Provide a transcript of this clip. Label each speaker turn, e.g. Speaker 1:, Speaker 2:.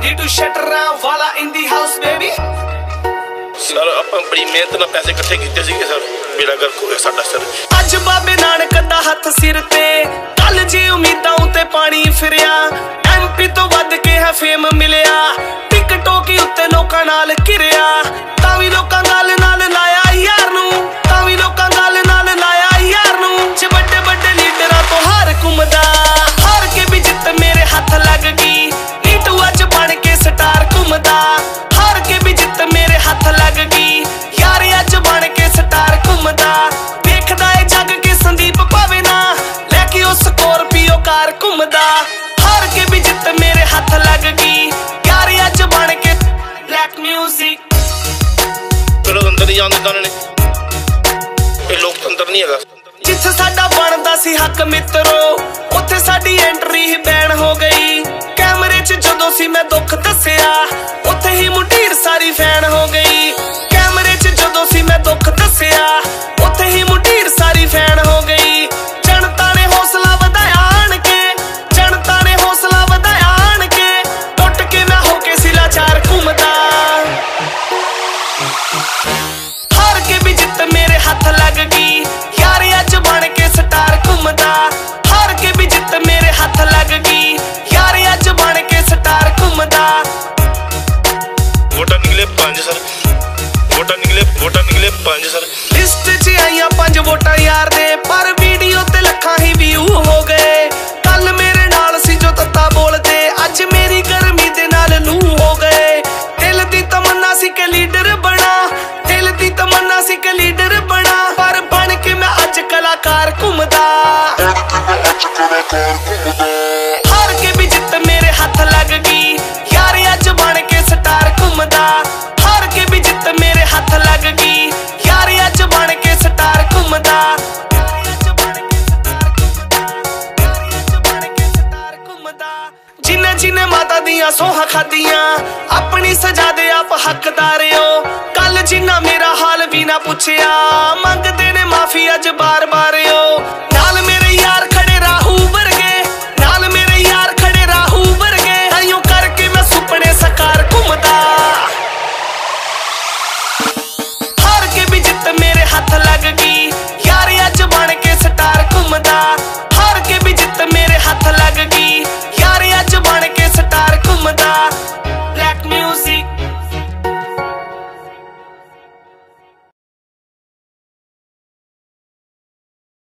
Speaker 1: ਲੀਡੂ ਸ਼ਟਰਾਂ ਵਾਲਾ in the house baby.
Speaker 2: Sir ਆਪਾਂ ਬੜੀ ਮਿਹਨਤ ਨਾਲ ਪੈਸੇ ਇਕੱਠੇ ਕੀਤੇ ਸੀਗੇ ਸਰ, ਬੇੜਾ ਗਰਕ ਹੋ ਗਿਆ ਸਾਡਾ ਸਰ।
Speaker 1: ਅੱਜ ਬਾਬੇ ਨਾਨਕ ਦਾ ਹੱਥ ਸਿਰ ਤੇ, ਕੱਲ ਜੀ ਉਮੀਦਾਂ ਉਤੇ ਪਾਣੀ ਫਿਰਿਆ। MP ਤੋਂ ਵੱਧ ਕੇ ਹੈ ਫੇਮ ਮਿਲਿਆ, ਟਿਕਟੋਕ ਉੱਤੇ ਲੋਕਾਂ ਨਾਲ ਘਿਰਿਆ। ਤਾਂ ਵੀ ਲੋਕਾਂ ਗੱਲ ਨਾਲ ਲਾਇਆ ਯਾਰ ਨੂੰ, ਤਾਂ ਵੀ ਲੋਕਾਂ ਗੱਲ ਨਾਲ ਲਾਇਆ ਯਾਰ ਨੂੰ। ਜੇ ਵੱਡੇ ਵੱਡੇ ਲੀਡਰਾਂ ਤੋਂ ਹਾਰ ਘੁੰਮਦਾ, ਹਾਰ ਕੇ ਵੀ ਜਿੱਤ ਮੇਰੇ ਹੱਥ ਲੱਗ ਗਈ। ਨੀਟੂ ਅੱਜ ਬਣ ਕੇ ਸਟਾਰ ਘੁੰਮਦਾ, ਹਾਰ ਕੇ ਵੀ ਜਿੱਤ ਮੇਰੇ ਹੱਥ ਲੱਗ ਗਈ। ਯਾਰ ਅੱਜ ਬਣ ਕੇ ਸਟਾਰ ਘੁੰਮਦਾ, ਵੇਖਦਾ ਏ ਜੱਗ ਕੇ ਸੰਦੀਪ ਭਾਵੇਂ ਨਾ, ਲੈ ਕੇ ਉਹ ਸਕੋਰਪੀਓ ਕਾਰ ਘੁੰਮਦਾ। ਹਾਰ ਕੇ ਵੀ ਜਿੱਤ ਮੇਰੇ ਹੱਥ ਲੱਗ ਗਈ। ਯਾਰ ਅੱਜ ਬਣ ਕੇ ਬਲੈਕ ਮਿਊਜ਼ਿਕ।
Speaker 2: ਲੋਕਤੰਤਰ ਨਹੀਂ ਜਾਣ ਦਿੰਦਾ ਉਹਨਾਂ ਨੇ, ਇਹ ਲੋਕਤੰਤਰ ਨਹੀਂ ਹੈਗਾ।
Speaker 1: ਜਿੱਥੇ ਸਾਡਾ ਬਣਦਾ ਸੀ ਹੱਕ ਮਿੱਤਰੋ, ਉੱਥੇ ਸਾਡੀ ਐਂਟਰੀ ਹੀ ਬੈਨ ਹੋ ਗਈ। ਕੈਮਰੇ 'ਚ ਜਦੋਂ ਸੀ ਮੈਂ ਦੁੱਖ ਦੱਸਿਆ, ਉੱਥੇ ਹੀ ਮੁੰਡੀਰ ਸਾਰੀ ਫੈਨ ਹੋ ਗਈ। ਕੈਮਰੇ 'ਚ ਜਦੋਂ ਸੀ ਮੈਂ ਦੁੱਖ ਦੱਸਿਆ, ਉੱਥੇ ਹੀ ਮੁੰਡੀਰ ਸਾਰੀ ਫੈਨ ਹੋ ਗਈ। ਜਨਤਾ ਨੇ ਹੌਸਲਾ ਵਧਾਇਆ ਆਣ ਕੇ, ਜਨਤਾ ਨੇ ਹੌਸਲਾ ਵਧਾਇਆ ਆਣ ਕੇ। ਟੁੱਟ ਕੇ ਮੈਂ ਹੋ ਕੇ ਸੀ ਲਾਚਾਰ ਘੁੰਮਦਾ, ਹਾਰ ਕੇ ਵੀ ਜਿੱਤ ਮੇਰੇ ਹੱਥ ਲੱਗ ਗਈ। ਯਾਰ ਅੱਜ ਬਣ ਕੇ ਸਟਾਰ ਘੁੰਮਦਾ, ਹਾਰ ਕੇ ਵੀ ਜਿੱਤ ਮੇਰੇ ਹੱਥ ਲੱਗ ਗਈ। ਯਾਰ ਅੱਜ ਬਣ ਕੇ ਸਟਾਰ ਘੁੰਮਦਾ।
Speaker 2: ਵੋਟਾਂ ਨਿਕਲੇ 5 ਸਰ, ਵੋਟਾਂ ਨਿਕਲੇ 5 ਸਰ।
Speaker 1: ਲਿਸਟ 'ਚ ਆਈਆਂ 5 ਵੋਟਾਂ ਯਾਰ ਦੇ, ਪਰ ਵੀਡੀਓ ਤੇ ਲੱਖਾਂ ਹੀ ਵਿਊ ਹੋ ਗਏ। ਕੱਲ ਮੇਰੇ ਨਾਲ ਸੀ ਜੋ ਤੱਤਾ ਬੋਲਦੇ, ਅੱਜ ਮੇਰੀ ਗਰਮੀ ਦੇ ਨਾਲ ਲੂ ਹੋ ਗਏ। ਦਿਲ ਦੀ ਤਮੰਨਾ ਸੀ ਕਿ ਲੀਡਰ ਬਣਾ, ਦਿਲ ਦੀ ਤਮੰਨਾ ਸੀ ਕਿ ਲੀਡਰ ਬਣਾ, ਪਰ ਬਣ ਕੇ ਮੈਂ ਅੱਜ ਕਲਾਕਾਰ ਘੁੰਮਦਾ। ਹਾਰ ਕੇ ਵੀ ਜਿੱਤ ਮੇਰੇ ਹੱਥ ਲੱਗ ਗਈ। ਯਾਰ ਅੱਜ ਬਣ ਕੇ ਸਟਾਰ ਘੁੰਮਦਾ, ਹਾਰ ਕੇ ਵੀ ਜਿੱਤ ਮੇਰੇ ਹੱਥ ਲੱਗ ਗਈ। ਯਾਰ ਅੱਜ ਬਣ ਕੇ ਸਟਾਰ ਘੁੰਮਦਾ। ਜਿਨੇ ਜਿਨੇ ਮਾਤਾ ਦੀਆਂ ਸੋਹਾਂ ਖਾਦੀਆਂ, ਆਪਣੀ ਸਜ਼ਾ ਦੇ ਆਪ ਹੱਕਦਾਰਿਓ। ਕੱਲ ਜਿੰਨਾ ਮੇਰਾ ਹਾਲ ਵੀ ਨਾ ਪੁੱਛਿਆ, ਮੰਗਦੇ ਨੇ ਮਾਫੀ ਅੱਜ ਬਾਰ-ਬਾਰਿਓ। ਨਾਲ ਮੇਰੇ